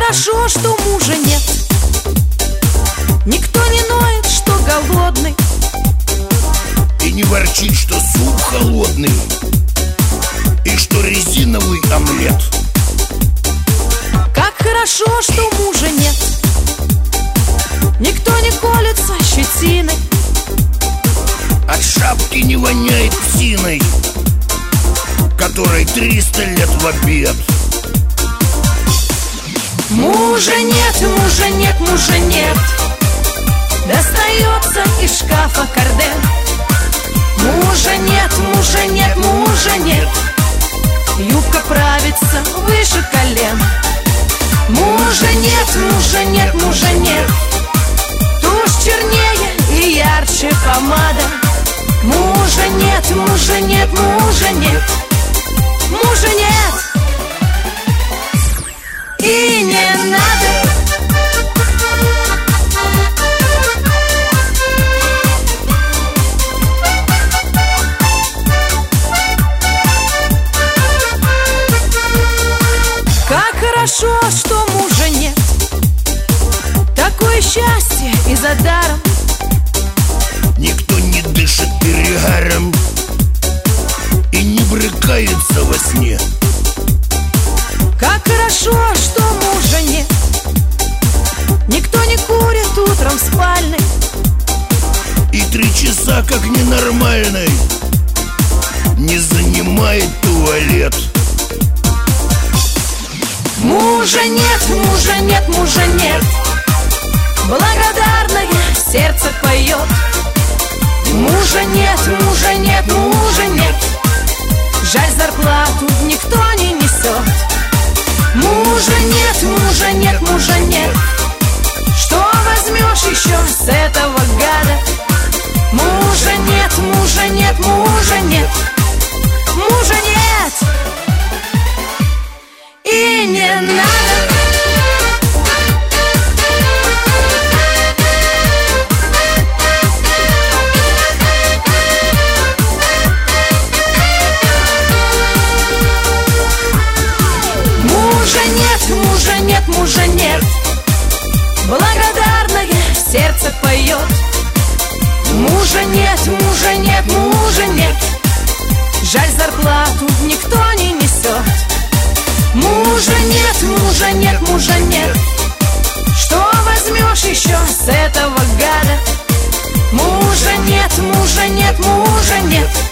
хорошо, что мужа нет. Никто не ноет, что голодный, и не ворчит, что суп холодный, и что резиновый омлет. Как хорошо, что мужа нет. Никто не колется щетиной, от шапки не воняет псиной, которой 300 лет в обед. Мужа нет, мужа нет, мужа нет. Достается из шкафа карден. Мужа нет, мужа нет, мужа нет. Юбка правится выше колен. Мужа нет, мужа нет, мужа нет. Тушь чернее и ярче помада. Мужа нет, мужа нет, мужа нет. Мужа нет. И не надо. Как хорошо, что мужа нет. Такое счастье и за даром. Никто не дышит перегаром и не брыкается во сне. Как хорошо, что мужа нет. Никто не курит утром в спальной, и 3 часа, как ненормальный, не занимает туалет. Мужа нет, мужа нет, мужа нет. Благодарное сердце поет. Мужа нет, мужа нет, мужа нет. Жаль, зарплату никто не несет. Мужа нет, мужа нет, мужа нет. Что возьмешь еще с этого гада? Мужа нет, мужа нет, мужа нет. Мужа нет. И не надо. Мужа нет, мужа нет, мужа нет. Благодарное сердце поет. Мужа нет, мужа нет, мужа нет. Жаль, зарплату никто не несет. Мужа нет, мужа нет, мужа нет. Что возьмешь еще с этого гада? Мужа нет, мужа нет, мужа нет.